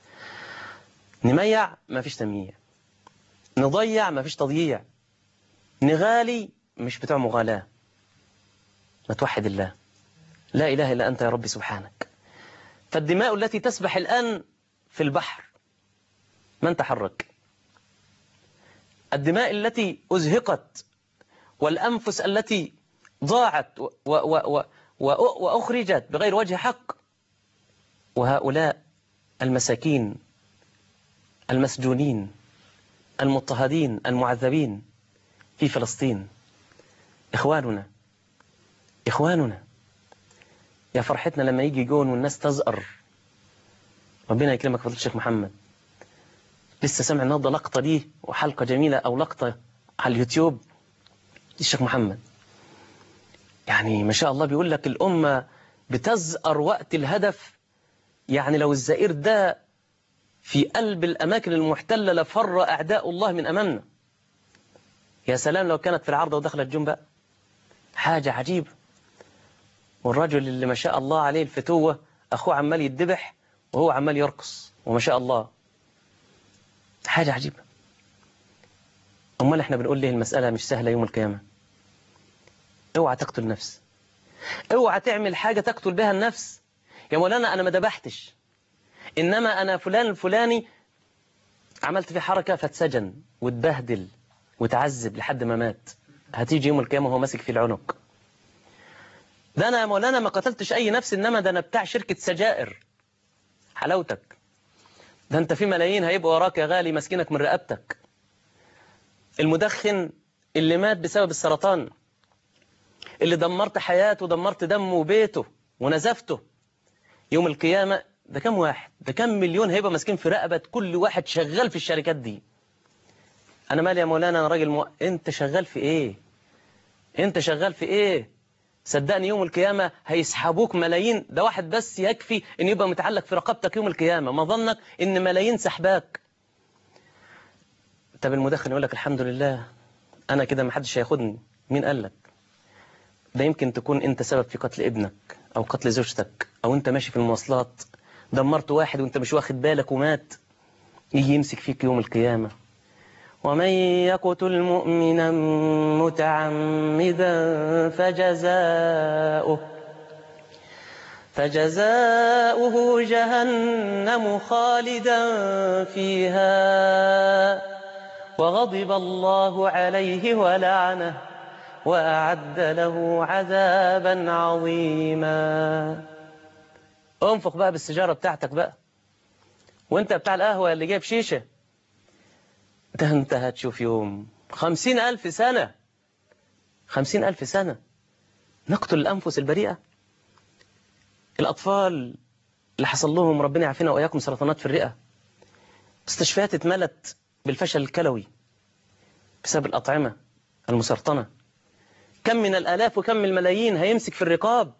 نميع، ما فيش تمييع، نضيع، ما فيش تضييع، نغالي، مش بتوع مغالاة. ما توحد الله، لا إله إلا أنت يا رب سبحانك. فالدماء التي تسبح الآن في البحر من تحرك؟ الدماء التي أزهقت والأنفس التي ضاعت وأخرجت بغير وجه حق، وهؤلاء المساكين المسجونين المضطهدين المعذبين في فلسطين، إخواننا. يا فرحتنا لما يجي جون والناس تزأر. ربنا يكرمك فضل الشيخ محمد، لسه سامع النهارده لقطة ليه وحلقة جميلة أو لقطة على اليوتيوب الشيخ محمد. يعني ما شاء الله بيقول لك الأمة بتزأر وقت الهدف. يعني لو الزئير ده في قلب الأماكن المحتلة لفر أعداء الله من أمامنا. يا سلام لو كانت في العارضة ودخلت جنب، حاجة عجيبة. والرجل اللي ما شاء الله عليه الفتوة، أخوه عمال يتذبح وهو عمال يرقص، وما شاء الله حاجة عجيبة. أمال احنا بنقول ليه المسألة مش سهلة يوم القيامة؟ اوعى تقتل نفس، اوعى تعمل حاجة تقتل بها النفس. يا مولانا أنا ما ذبحتش، إنما أنا فلان الفلاني عملت فيه حركة فاتسجن واتبهدل وتعذب لحد ما مات. هتيجي يوم القيامة وهو ماسك في العنق. ده أنا يا مولانا ما قتلتش أي نفس، إنما ده أنا بتاع شركة سجائر. حلاوتك ده أنت في ملايين هيبقوا وراك يا غالي ماسكينك من رقبتك. المدخن اللي مات بسبب السرطان، اللي دمرت حياته ودمرت دمه وبيته ونزفته، يوم القيامة ده كم واحد، ده كم مليون هيبقى ماسكين في رقبة كل واحد شغال في الشركات دي. أنا مالي يا مولانا، أنا راجل أنت شغال في إيه؟ أنت شغال في إيه؟ صدقني يوم القيامة هيسحبوك ملايين. ده واحد بس يكفي إن يبقى متعلق في رقبتك يوم القيامة، ما ظنك إن ملايين سحباك. طب المدخن يقول لك الحمد لله أنا كده ما حدش هياخدني. مين قال لك؟ ده يمكن تكون أنت سبب في قتل ابنك أو قتل زوجتك، أو أنت ماشي في المواصلات دمرت واحد وأنت مش واخد بالك ومات، يجي يمسك فيك يوم القيامة. ومن يقتل مؤمنا متعمدا فجزاؤه جهنم خالدا فيها وغضب الله عليه ولعنه وأعد له عذابا عظيما. انفق بقى بالسجارة بتاعتك بقى، وانت بتاع القهوة اللي جايب شيشة، ده انت هتشوف يوم 50,000 سنة، 50,000 سنة نقتل الأنفس البريئة. الأطفال اللي حصل لهم ربنا يعافينا وإياكم سرطانات في الرئة، مستشفيات اتملت بالفشل الكلوي بسبب الأطعمة المسرطنة. كم من الآلاف وكم من الملايين هيمسك في الرقاب.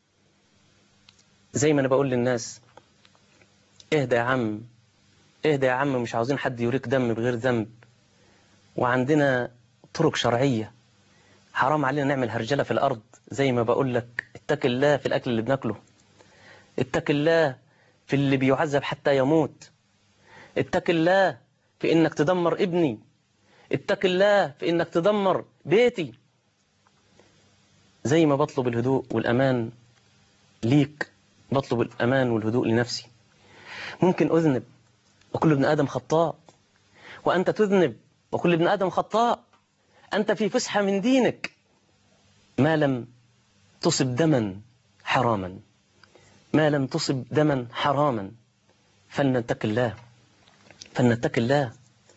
زي ما أنا بقول للناس، اهدى يا عم، اهدى يا عم، مش عاوزين حد يريق دم بغير ذنب، وعندنا طرق شرعية. حرام علينا نعمل هرجلة في الأرض. زي ما بقول لك اتق الله في الأكل اللي بناكله، اتق الله في اللي بيعذب حتى يموت، اتق الله في إنك تدمر ابني، اتق الله في إنك تدمر بيتي. زي ما بطلب الهدوء والأمان ليك، بطلب الأمان والهدوء لنفسي. ممكن أذنب وكل ابن آدم خطاء، وأنت تذنب وكل ابن آدم خطاء. أنت في فسحة من دينك ما لم تصب دما حراما، ما لم تصب دما حراما. فلنتق الله، فلنتق الله.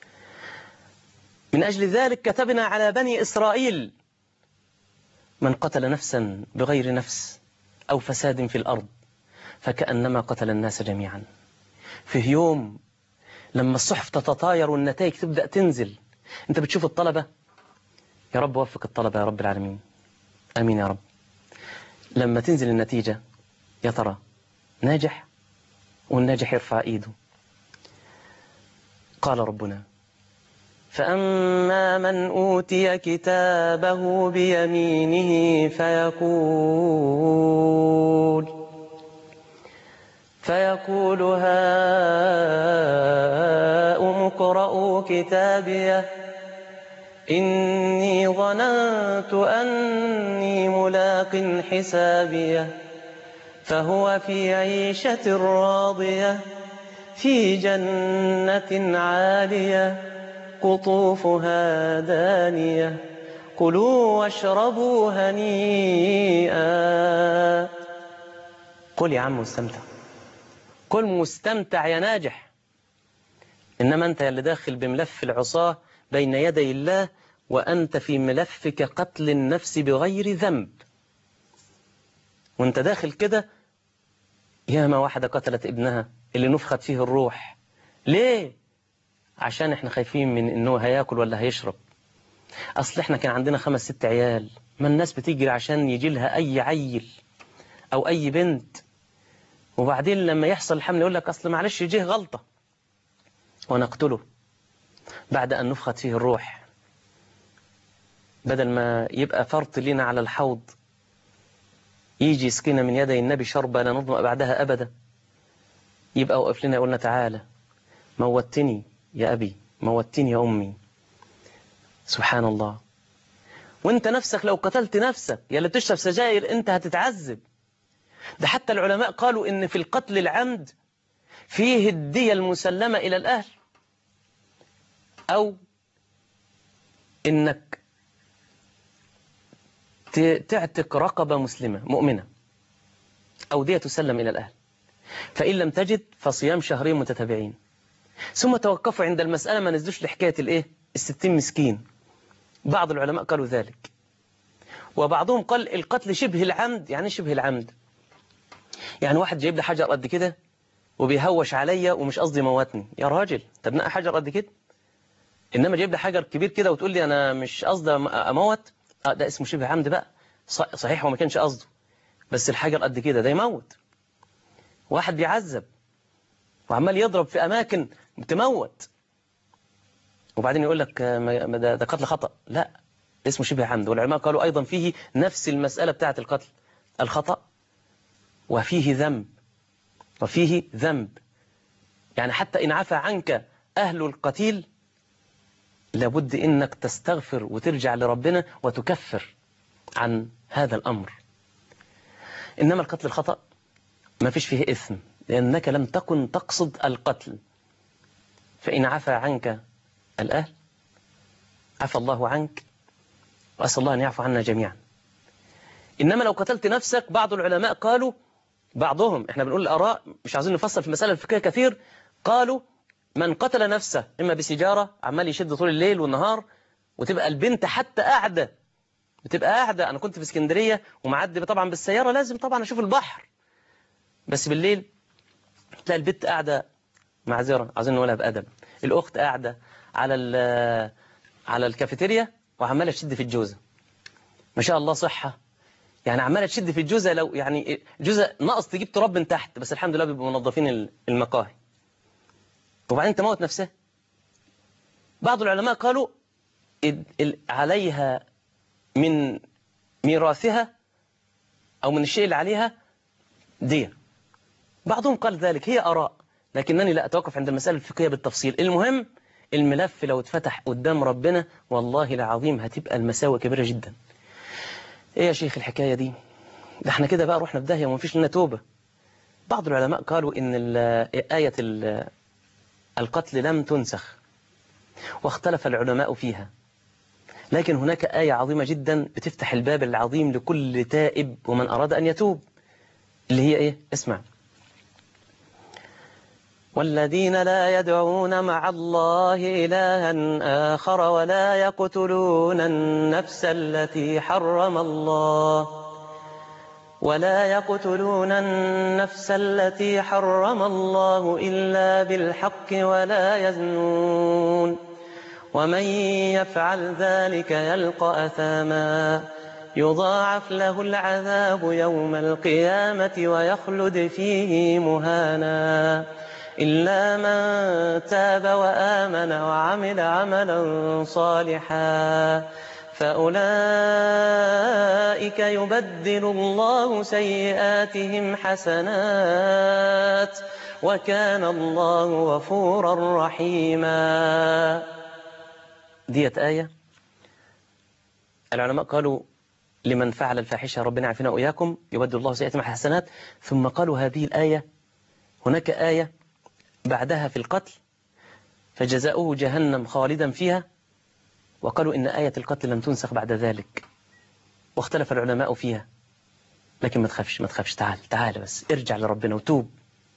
من أجل ذلك كتبنا على بني إسرائيل: من قتل نفسا بغير نفس أو فساد في الأرض فكأنما قتل الناس جميعا. في يوم لما الصحف تتطاير والنتائج تبدأ تنزل، أنت بتشوف الطلبة، يا رب وفق الطلبة يا رب العالمين، آمين يا رب. لما تنزل النتيجة يا ترى ناجح، والناجح يرفع إيده. قال ربنا: فأما من أوتي كتابه بيمينه فيقول هاؤم اقرءوا كتابيه إني ظننت أني ملاق حسابيه فهو في عيشة راضية في جنة عالية قطوفها دانية كلوا واشربوا هنيئا. قل يا عم مستمتع، قل مستمتع يا ناجح. إنما أنت اللي داخل بملف العصاة بين يدي الله، وأنت في ملفك قتل النفس بغير ذنب. وأنت داخل كده، ياما واحدة قتلت ابنها اللي نفخت فيه الروح. ليه؟ عشان احنا خايفين من انه هياكل ولا هيشرب. اصل احنا كان عندنا 5 6 عيال، ما الناس بتجري عشان يجي لها اي عيل او اي بنت، وبعدين لما يحصل الحمل يقول لك اصل معلش جه غلطة ونقتله بعد ان نفخت فيه الروح، بدل ما يبقى فرط لنا على الحوض يجي يسقينا من يدي النبي شربة لا نظمأ بعدها ابدا، يبقى وقف لنا يقولنا تعالى موتني يا أبي، موتني يا أمي. سبحان الله. وانت نفسك لو قتلت نفسك يا اللي بتشرب سجاير انت هتتعذب. ده حتى العلماء قالوا ان في القتل العمد فيه الدية المسلمة إلى الأهل، أو إنك تعتق رقبة مسلمة مؤمنة، أو دية تسلم إلى الأهل. فإن لم تجد فصيام شهرين متتابعين. ثم توقفوا عند المسألة، ما نزلوش لحكاية الإيه؟ 60 مسكين. بعض العلماء قالوا ذلك، وبعضهم قال القتل شبه العمد. يعني شبه العمد؟ يعني واحد جايب لي حجر قد كده وبيهوش عليا ومش قصدي موتني. يا راجل طب نقى حجر قد كده، إنما جايب لي حجر كبير كده وتقول لي أنا مش قصدي أموت. ده اسمه شبه عمد بقى. صحيح هو ما كانش قصده، بس الحجر قد كده ده يموت. واحد بيعذب وعمال يضرب في أماكن تموت، وبعدين يقول لك ده قتل خطأ. لا، اسمه شبه عمد. والعلماء قالوا أيضا فيه نفس المسألة بتاعة القتل، الخطأ وفيه ذنب، وفيه ذنب. يعني حتى إن عفى عنك أهل القتيل لابد إنك تستغفر وترجع لربنا وتكفر عن هذا الأمر. إنما القتل الخطأ ما فيش فيه إثم، لأنك لم تكن تقصد القتل. فإن عفى عنك الأهل عفى الله عنك، وأسأل الله أن يعفو عنا جميعا. إنما لو قتلت نفسك، بعض العلماء قالوا، بعضهم، احنا بنقول الآراء مش عايزين نفصل في المسألة الفقهية كثير، قالوا من قتل نفسه إما بسجارة عمال يشد طول الليل والنهار، وتبقى البنت حتى قاعدة، بتبقى قاعدة. أنا كنت في اسكندرية ومعدي طبعا بالسيارة، لازم طبعا أشوف البحر، بس بالليل تلاقي البنت قاعدة، معذرة عايزين نقولها بأدب، الأخت قاعدة على الكافيتيريا وعمالة تشد في الجوزة، ما شاء الله صحة، يعني عمالة تشد في الجوزة. لو يعني جوزة ناقص تجيب تراب من تحت، بس الحمد لله بيبقوا منظفين المقاهي، وبعدين تموت نفسها. بعض العلماء قالوا عليها من ميراثها أو من الشيء اللي عليها دية. بعضهم قال ذلك، هي آراء، لكنني لا أتوقف عند المسألة الفقهية بالتفصيل. المهم الملف لو اتفتح قدام ربنا والله العظيم هتبقى المساوئ كبيرة جدا. ايه يا شيخ الحكاية دي؟ ده احنا كده بقى روحنا في داهية وما فيش لنا توبة. بعض العلماء قالوا ان آية القتل لم تنسخ، واختلف العلماء فيها، لكن هناك آية عظيمة جدا بتفتح الباب العظيم لكل تائب ومن أراد أن يتوب، اللي هي ايه؟ اسمع: والذين لا يدعون مع الله إلها آخر ولا يقتلون النفس التي حرم الله إلا بالحق ولا يزنون ومن يفعل ذلك يلقى أثاما يضاعف له العذاب يوم القيامة ويخلد فيه مهانا إلا من تاب وآمن وعمل عملا صالحا فأولئك يبدل الله سيئاتهم حسنات وكان الله غفورا رحيما. ديت آية العلماء قالوا لمن فعل الفاحشة ربنا يعافينا وإياكم يبدل الله سيئاتهم حسنات، ثم قالوا هذه الآية هناك آية بعدها في القتل فجزاؤه جهنم خالدا فيها، وقالوا إن آية القتل لم تنسخ بعد ذلك، واختلف العلماء فيها. لكن ما تخافش، تعال بس ارجع لربنا وتوب،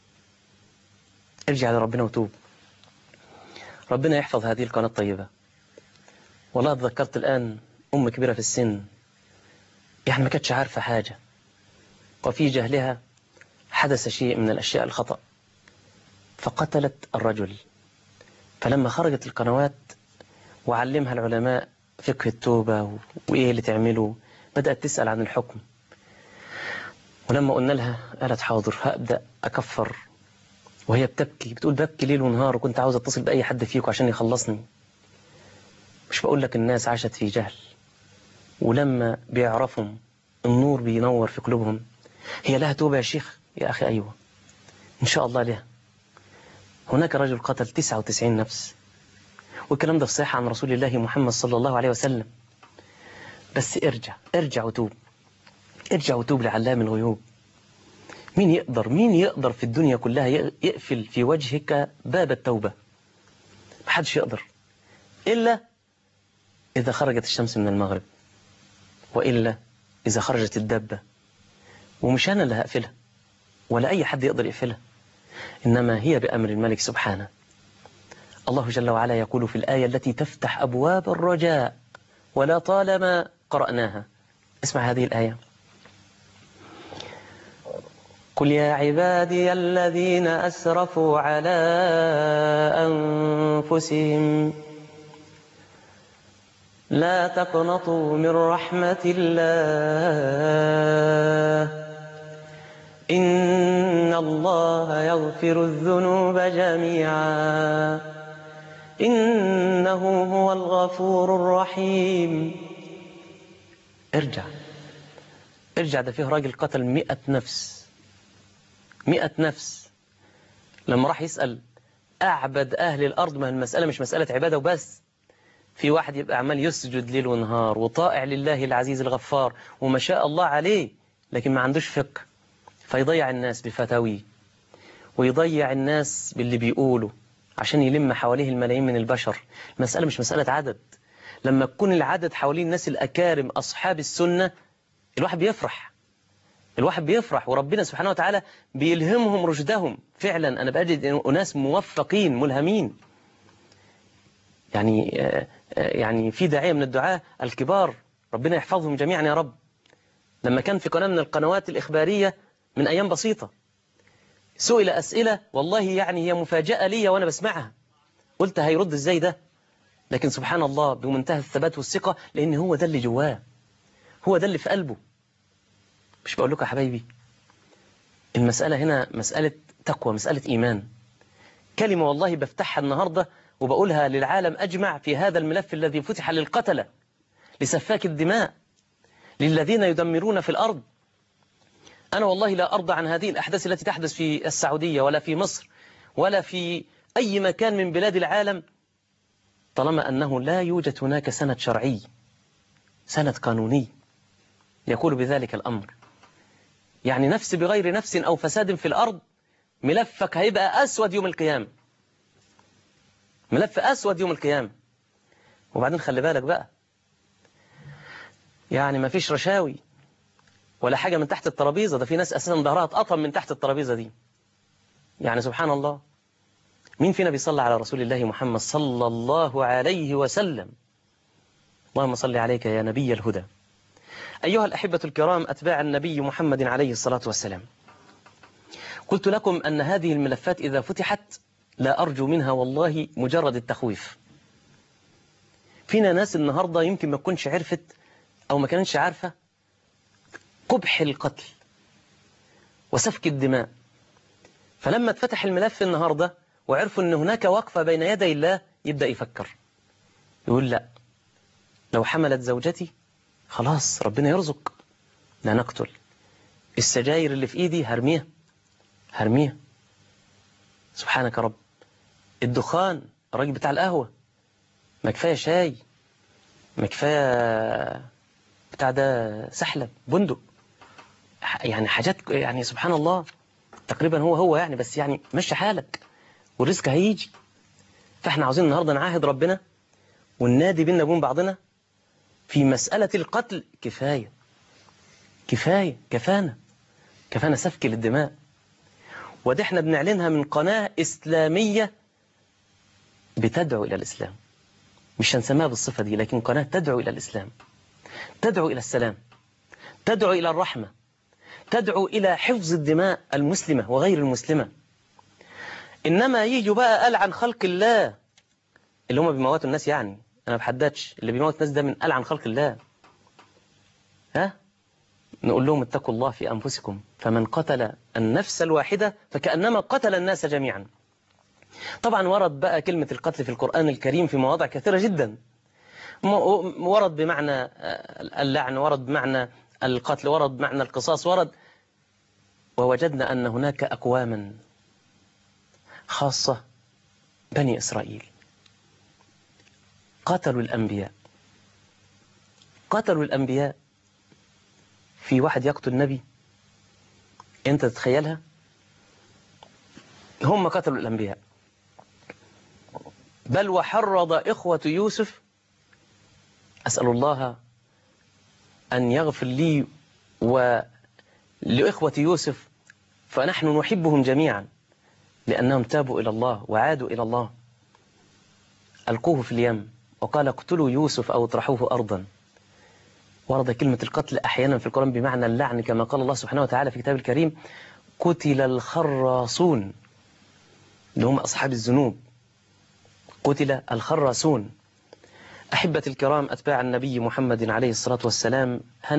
ارجع لربنا وتوب. ربنا يحفظ هذه القناة الطيبة. والله تذكرت الآن أم كبيرة في السن، يعني ما كانتش عارفة حاجة، وفي جهلها حدث شيء من الأشياء الخطأ فقتلت الرجل. فلما خرجت القنوات وعلمها العلماء فقه التوبة وإيه اللي تعمله، بدأت تسأل عن الحكم. ولما قلنا لها قالت حاضر هبدأ أكفر، وهي بتبكي بتقول ببكي ليل ونهار وكنت عاوز أتصل بأي حد فيكم عشان يخلصني. مش بقول لك الناس عاشت في جهل، ولما بيعرفهم النور بينور في قلوبهم. هي لها توبة يا شيخ؟ يا أخي أيوة إن شاء الله لها. هناك رجل قتل 99 نفس، والكلام ده في صحيح عن رسول الله محمد صلى الله عليه وسلم. بس ارجع وتوب، ارجع وتوب لعلام الغيوب. مين يقدر في الدنيا كلها يقفل في وجهك باب التوبة؟ محدش يقدر إلا إذا خرجت الشمس من المغرب، وإلا إذا خرجت الدابة. ومش أنا اللي هقفلها ولا أي حد يقدر يقفلها، إنما هي بأمر الملك سبحانه. الله جل وعلا يقول في الآية التي تفتح أبواب الرجاء ولا طالما قرأناها. اسمع هذه الآية: قل يا عبادي الذين أسرفوا على أنفسهم لا تقنطوا من رحمة الله إن الله يغفر الذنوب جميعا إنه هو الغفور الرحيم. ارجع، ده فيه راجل قتل 100 نفس. 100 نفس. لما راح يسأل أعبد أهل الأرض، ما المسألة مش مسألة عبادة وبس، في واحد يبقى عمال يسجد ليل ونهار وطائع لله العزيز الغفار وما شاء الله عليه، لكن ما عندوش فقه، فيضيع الناس بفتاويه ويضيع الناس باللي بيقولوا عشان يلم حواليه الملايين من البشر. المسألة مش مسألة عدد. لما تكون العدد حوالين الناس الأكارم أصحاب السنة الواحد بيفرح، وربنا سبحانه وتعالى بيلهمهم رشدهم. فعلا أنا بجد أناس موفقين ملهمين. يعني في داعية من الدعاة الكبار ربنا يحفظهم جميعا يا رب، لما كان في قناة من القنوات الإخبارية من أيام بسيطة سئل أسئلة والله يعني هي مفاجأة لي وأنا بسمعها، قلت هيرد إزاي ده؟ لكن سبحان الله بمنتهى الثبات والثقة، لأن هو ده اللي جواه، هو ده اللي في قلبه. مش بقول لكم يا حبايبي المسألة هنا مسألة تقوى، مسألة إيمان. كلمة والله بفتحها النهاردة وبقولها للعالم أجمع في هذا الملف الذي فتح للقتلة، لسفاك الدماء، للذين يدمرون في الأرض. أنا والله لا أرضى عن هذه الأحداث التي تحدث في السعودية ولا في مصر ولا في أي مكان من بلاد العالم، طالما أنه لا يوجد هناك سند شرعي، سند قانوني يقول بذلك الأمر. يعني نفس بغير نفس أو فساد في الأرض، ملفك هيبقى أسود يوم القيامة، ملف أسود يوم القيامة. وبعدين خلي بالك بقى، يعني ما فيش رشاوي ولا حاجة من تحت الترابيزة، ده في ناس أساسا ظهرها اتقطم من تحت الترابيزة دي. يعني سبحان الله، مين فينا بيصلي على رسول الله محمد صلى الله عليه وسلم؟ اللهم صل عليك يا نبي الهدى. أيها الأحبة الكرام أتباع النبي محمد عليه الصلاة والسلام، قلت لكم أن هذه الملفات إذا فتحت لا أرجو منها والله مجرد التخويف. فينا ناس النهاردة يمكن ما تكونش عرفت أو ما كانتش عارفة قبح القتل وسفك الدماء. فلما اتفتح الملف النهاردة وعرفوا أن هناك وقفة بين يدي الله، يبدأ يفكر، يقول لا، لو حملت زوجتي خلاص ربنا يرزق، لا نقتل. السجاير اللي في إيدي هرميها، سبحانك رب. الدخان، الراجل بتاع القهوة، ما كفاية شاي، ما كفاية بتاع ده سحلب بندق، يعني حاجات يعني سبحان الله تقريبا هو يعني، بس يعني مشي حالك والرزق هيجي. فاحنا عاوزين النهاردة نعاهد ربنا وننادي بينا وبين بعضنا في مسألة القتل. كفانا سفك للدماء. وده احنا بنعلنها من قناة إسلامية بتدعو إلى الإسلام، مش هنسميها بالصفة دي، لكن قناة تدعو إلى الإسلام، تدعو إلى السلام، تدعو إلى الرحمة، تدعو إلى حفظ الدماء المسلمة وغير المسلمة. إنما يجوا بقى ألعن خلق الله اللي هم بيموتوا الناس، يعني أنا بحددش اللي بيموت الناس ده من ألعن خلق الله. نقول لهم اتقوا الله في أنفسكم، فمن قتل النفس الواحدة فكأنما قتل الناس جميعا. طبعا ورد بقى كلمة القتل في القرآن الكريم في مواضع كثيرة جدا، ورد بمعنى اللعن، ورد بمعنى القتل، ورد بمعنى القصاص، ورد. ووجدنا أن هناك أقواما خاصة بني إسرائيل قتلوا الأنبياء. في واحد يقتل نبي، أنت تتخيلها؟ هم قتلوا الأنبياء، بل وحرض إخوة يوسف. أسأل الله أن يغفر لي ولإخوة يوسف، فنحن نحبهم جميعا لأنهم تابوا إلى الله وعادوا إلى الله. ألقوه في اليم وقال اقتلوا يوسف أو اطرحوه أرضا. ورد كلمة القتل أحيانا في القرآن بمعنى اللعن، كما قال الله سبحانه وتعالى في كتاب الكريم قتل الخراصون، اللي هم أصحاب الذنوب، قتل الخراصون. أحبة الكرام أتباع النبي محمد عليه الصلاة والسلام،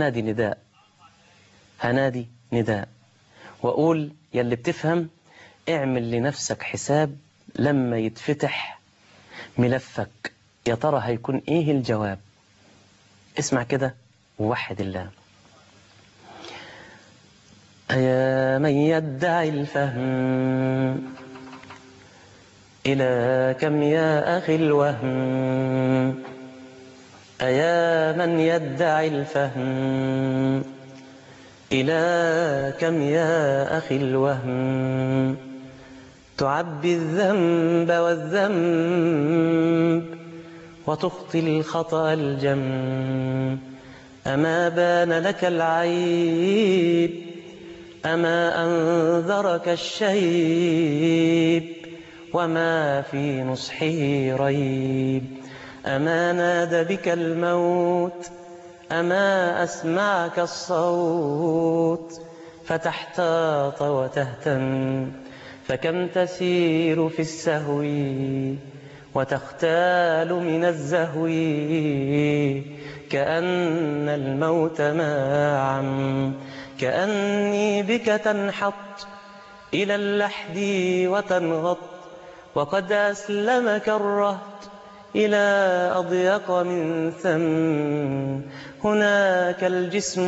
هنادي نداء وأقول يلي بتفهم اعمل لنفسك حساب لما يتفتح ملفك، يا ترى هيكون إيه الجواب؟ اسمع كده ووحد الله. يا من يدعي الفهم إلى كم يا أخي الوهم، أيا من يدعي الفهم إلى كم يا أخي الوهم، تعبي الذنب والذنب وتخطي الخطأ الجم، أما بان لك العيب أما أنذرك الشيب، وما في نصحه ريب، أما نادى بك الموت أما أسمعك الصوت، فتحتاط وتهتم فكم تسير في السهو وتختال من الزهو، كأن الموت معا، كأني بك تنحط إلى اللحد وتنغط، وقد أسلمك الرهط إلى أضيق من ثم، هناك الجسم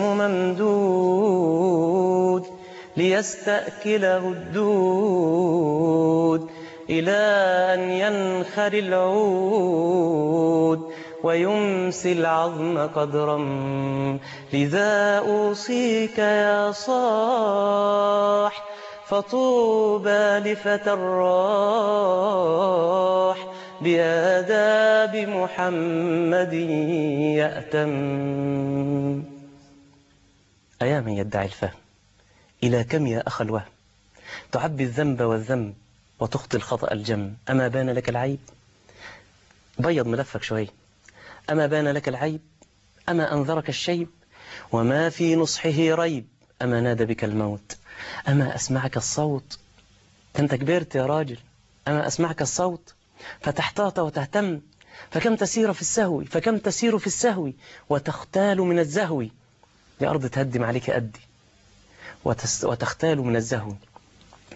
ممدود ليستأكله الدود، إلى أن ينخر العود ويمسي العظم قدرا، لذا أوصيك يا صاح فطوبى لفتى الراح، بآداب محمد يأتم. أيا من يدعي الفهم إلى كم يا أخ الوهم، تعبي الذنب والذنب وتخطي الخطأ الجم، أما بان لك العيب؟ بيض ملفك شوي. أما بان لك العيب أما أنذرك الشيب، وما في نصحه ريب، أما نادى بك الموت أما أسمعك الصوت. أنت كبرت يا راجل، أما أسمعك الصوت، فتحتاط وتهتم فكم تسير في السهو وتختال من الزهو، لأرض تهدم عليك أدي وتختال من الزهو،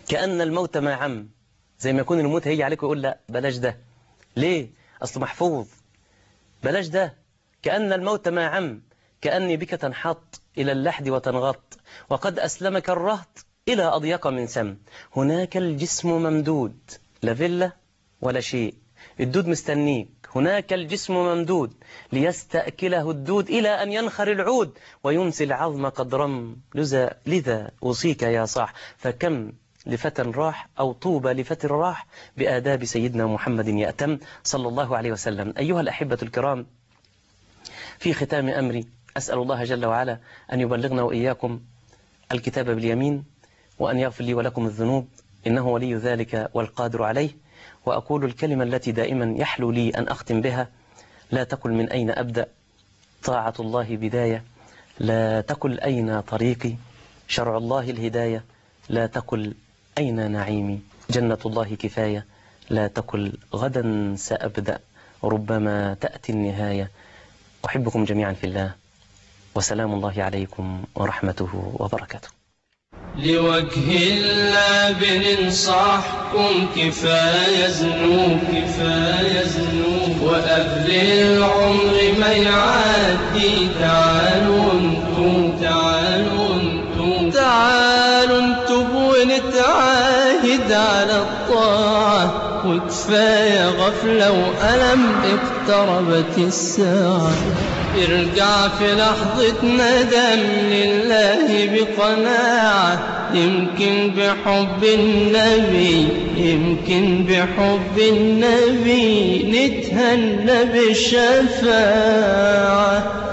كأن الموت ما عم، زي ما يكون الموت هيجي عليك ويقول لا بلاش ده. ليه؟ أصل محفوظ. بلاش ده، كأن الموت ما عم، كأني بك تنحط إلى اللحد وتنغط، وقد أسلمك الرهط إلى أضيق من سم. هناك الجسم ممدود، لا فيلا ولا شيء، الدود مستنيك. هناك الجسم ممدود ليستأكله الدود إلى أن ينخر العود وينسي العظم قد رم. لذا أوصيك يا صاح، فكم لفتى راح أو طوبى لفتى راح بآداب سيدنا محمد يأتم صلى الله عليه وسلم. أيها الأحبة الكرام، في ختام أمري أسأل الله جل وعلا أن يبلغنا وإياكم الكتاب باليمين، وأن يغفر لي ولكم الذنوب، إنه ولي ذلك والقادر عليه. وأقول الكلمة التي دائما يحلو لي أن أختم بها: لا تقل من أين أبدأ، طاعة الله بداية. لا تقل أين طريقي، شرع الله الهداية. لا تقل أين نعيمي، جنة الله كفاية. لا تقل غدا سأبدأ، ربما تأتي النهاية. أحبكم جميعا في الله، وسلام الله عليكم ورحمته وبركاته. لوجه الله بننصحكم، كفاية ذنوب كفاية ذنوب، وقبل العمر ما يعدي تعالوا انتم تعالوا انتم تعالوا انتم ونتعاهد على الطاعة، وكفاية غفلة وألم اقتربت الساعة. ارجع في لحظة ندم لله بقناعة، يمكن بحب النبي يمكن بحب النبي نتهنى بالشفاعة.